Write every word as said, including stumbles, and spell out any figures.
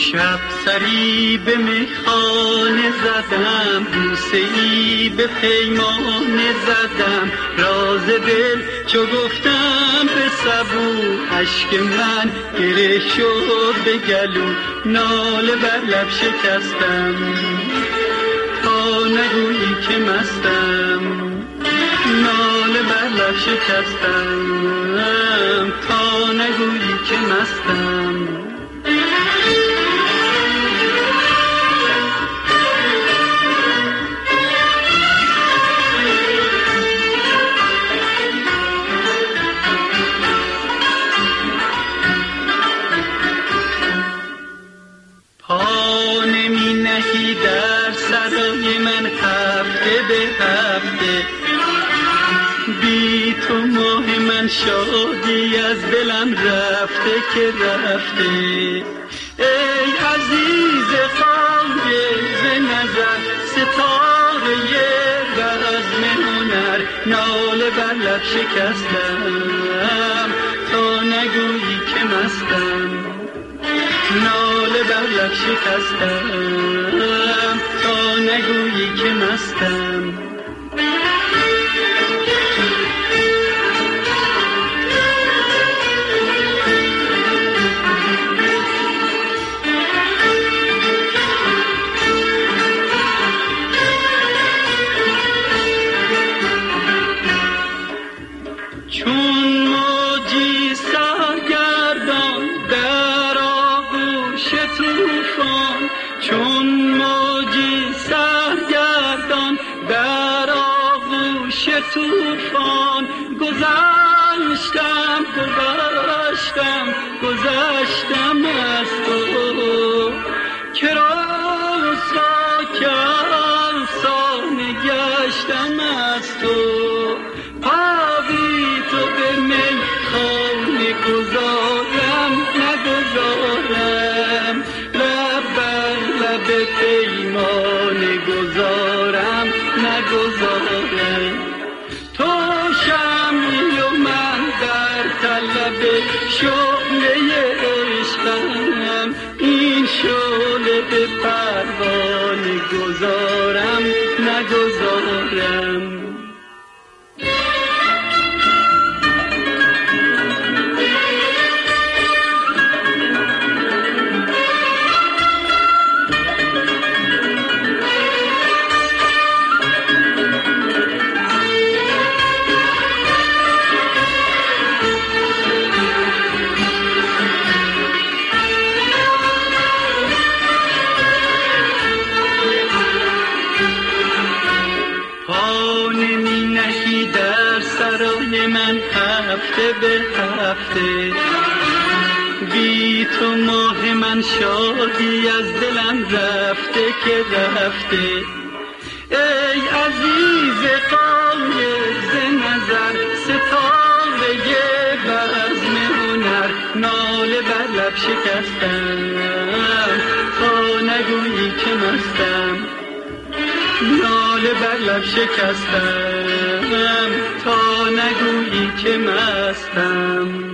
شب سری به میخانه زدم، بوسه ای به پیمانه زدم، راز دل چو گفتم به سبو، اشک من گره شد به گلو، ناله بر لب شکستم تا نگویی که مستم، ناله بر لب شکستم تا نگویی که مستم. پا نمی نهی در سرای من هفته به هفته، بی تو ماه من شادی از دلم رفته که رفته. ای عزیز فایز نظر، ستاره بزم هنر، ناله بر لب شکستم تا نگویی که مستم، ناله بر لب شکستم تا نگویی که مستم. چون موجی سرگردان در آغوش طوفان، چون موجی سرگردان در آغوش طوفان، گذشتم گذشتم گذشتم از تو، که رسوا کرد افسانه گشتم از تو. گذارم نگذارم لب بر لب پیمانه گذارم نگذارم. تو شمعی و من در طلب شعله عشقم، این شعله به پروانه گذارم نگذارم. سرای من هفته به هفته، بی تو ماه من شادی از دلم رفته که رفته. ای عزیز فایز نظر، ستاره بزم هنر، ناله بر لب شکستم تا نگویی که مستم، ناله بر لب شکستم تا نگویی که مستم.